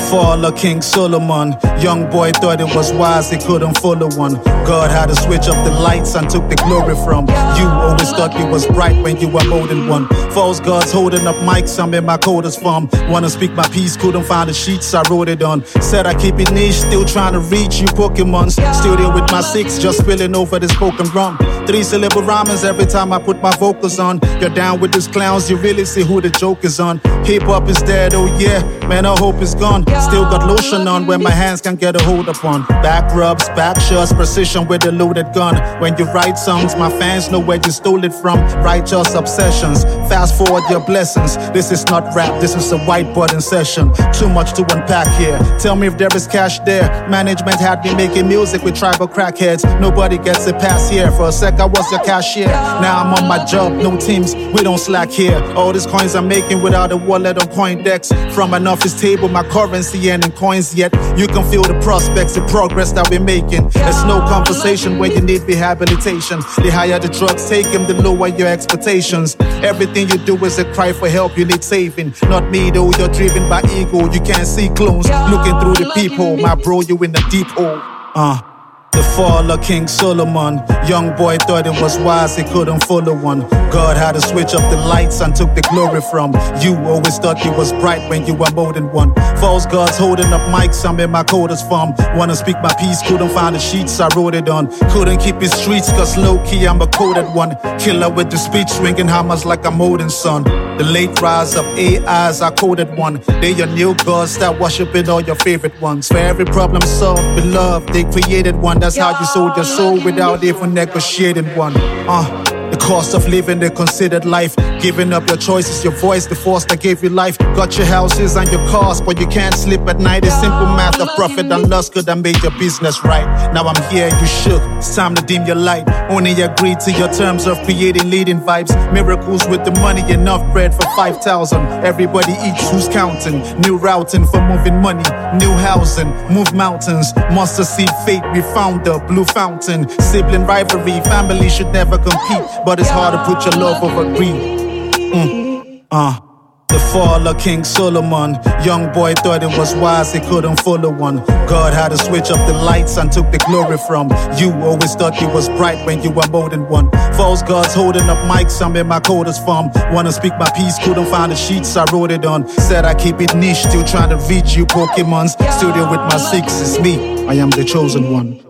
fall of King Solomon. Young boy thought it was wise, he couldn't follow one. God had to switch up the lights and took the glory from you. Always thought you was bright when you were more than one. False gods holding up mics, I'm in my coldest form. Wanna speak my piece, couldn't find the sheets, I wrote it on. Said I keep it niche, still trying to reach you Pokemons. Still there with my six, just spilling over this broken rum. 3-syllable rhymes every time I put my vocals on. You're down with these clowns, you really see who the joke is on. Hip-hop is dead, oh yeah, man, I hope it's gone. Still got lotion on when my hands can get a hold upon. Back rubs, back shots, precision with a loaded gun. When you write songs, my fans know where you stole it from. Righteous obsessions, fast forward your blessings. This is not rap, this is a white button session. Too much to unpack here, tell me if there is cash there. Management had me making music with tribal crackheads. Nobody gets a pass here, for a sec I was your cashier. Now I'm on my job, no teams, we don't slack here. All these coins I'm making without a wallet or coin decks. From an office table, my currency and in coins yet. You can feel the prospects, the progress that we're making. There's no conversation when you need rehabilitation. The higher the drugs take them, the lower your expectations. Everything you do is a cry for help, you need saving. Not me though, you're driven by ego. You can't see clones looking through the peephole. My bro, you in the deep hole. The fall of King Solomon. Young boy thought it was wise, he couldn't follow one. God had to switch up the lights and took the glory from you. Always thought you was bright when you were more than one. False gods holding up mics, I'm in my coldest form. Wanna speak my piece, couldn't find the sheets, I wrote it on. Couldn't keep it streets, cause low-key I'm a coded one. Killer with the speech, swinging hammers like a modern son. The late rise of AIs, I coded one. They your new gods, start worshiping all your favorite ones. For every problem solved with love, they created one. That's how you sold your soul without even negotiating one. The cost of living the considered life. Giving up your choices, your voice, the force that gave you life. Got your houses and your cars, but you can't sleep at night. It's simple math of profit and loss could have made your business right. Now I'm here, you shook, it's time to dim your light. Only agreed to your terms of creating leading vibes. Miracles with the money, enough bread for 5,000. Everybody eats, who's counting? New routing for moving money, new housing, move mountains. Mustard seed fate, we found the blue fountain. Sibling rivalry, family should never compete. But it's hard to put your love over greed. The fall of King Solomon. Young boy thought it was wise, he couldn't follow one. God had to switch up the lights and took the glory from you. Always thought you was bright when you were more than one. False gods holding up mics, I'm in my coldest form. Wanna speak my piece, couldn't find the sheets, I wrote it on. Said I keep it niche, still trying to reach you Pokemons. Studio with my six, it's me, I am the chosen one.